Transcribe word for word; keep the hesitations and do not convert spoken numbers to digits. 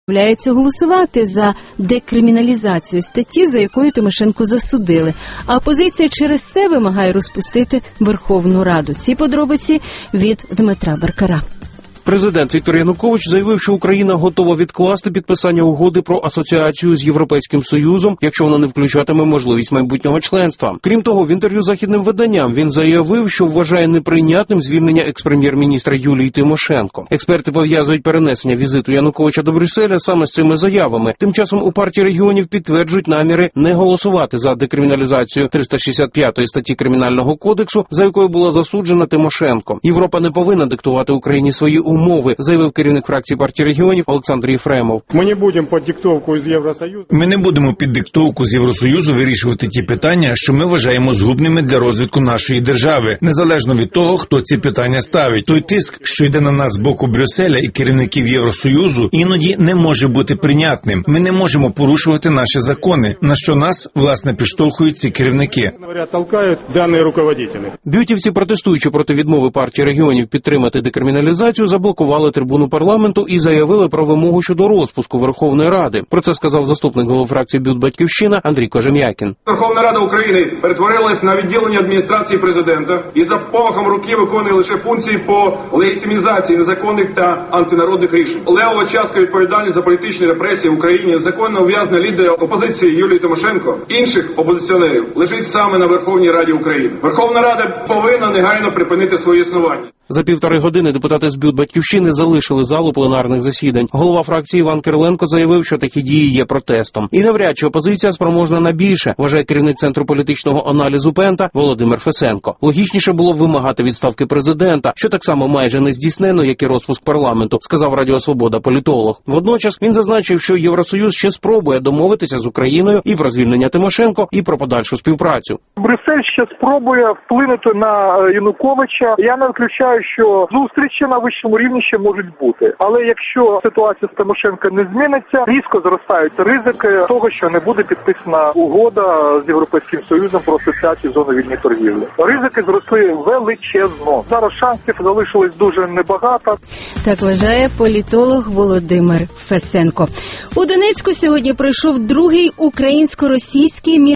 Являється голосувати за декриміналізацію статті, за якою Тимошенко засудили. А опозиція через це вимагає розпустити Верховну Раду. Ці подробиці від Дмитра Баркара. Президент Віктор Янукович заявив, що Україна готова відкласти підписання угоди про асоціацію з Європейським Союзом, якщо вона не включатиме можливість майбутнього членства. Крім того, в інтерв'ю західним виданням він заявив, що вважає неприйнятним звільнення екс-прем'єр-міністра Юлії Тимошенко. Експерти пов'язують перенесення візиту Януковича до Брюсселя саме з цими заявами. Тим часом у партії регіонів підтверджують наміри не голосувати за декриміналізацію триста шістдесят п'ятої статті Кримінального кодексу, за якою була засуджена Тимошенко. Європа не повинна диктувати Україні свої умови, заявив керівник фракції партії регіонів Олександр Єфремов. Ми не будемо під диктовку з Євросоюзу. Ми не будемо під диктовку з Євросоюзу вирішувати ті питання, що ми вважаємо згубними для розвитку нашої держави, незалежно від того, хто ці питання ставить. Той тиск, що йде на нас з боку Брюсселя і керівників Євросоюзу, іноді не може бути прийнятним. Ми не можемо порушувати наші закони, на що нас, власне, підштовхують ці керівники. Толкають дані руководителі. Б'ютівці, протестуючи проти відмови партії регіонів підтримати декриміналізацію, заблокували трибуну парламенту і заявили про вимогу щодо розпуску Верховної Ради. Про це сказав заступник голови фракції «Бют Батьківщина» Андрій Кожем'якін. Верховна Рада України перетворилась на відділення адміністрації президента і за помахом руки виконує лише функції по легітимізації незаконних та антинародних рішень. Левова частка відповідальність за політичні репресії в Україні, незаконне ув'язнення лідера опозиції Юлії Тимошенко, інших опозиціонерів лежить саме на Верховній Раді України. Верховна Рада повинна негайно припинити своє існування. За півтори години депутати з «Бют Батьківщини» залишили залу пленарних засідань. Голова фракції Іван Кириленко заявив, що такі дії є протестом. І навряд чи опозиція спроможна на більше, вважає керівник Центру політичного аналізу «Пента» Володимир Фесенко. Логічніше було б вимагати відставки президента, що так само майже не здійснено, як і розпуск парламенту, сказав Радіо Свобода політолог. Водночас він зазначив, що Євросоюз ще спробує домовитися з Україною і про звільнення Тимошенко, і про подальшу співпрацю. Брюссель ще спробує вплинути на Януковича. Я не виключаю, що зустрічі на вищому рівні ще можуть бути. Але якщо ситуація з Тимошенко не зміниться, різко зростають ризики того, що не буде підписана угода з Європейським Союзом про асоціацію зони вільної торгівлі. Ризики зросли величезно. Зараз шансів залишилось дуже небагато. Так вважає політолог Володимир Фесенко. У Донецьку сьогодні пройшов другий українсько-російський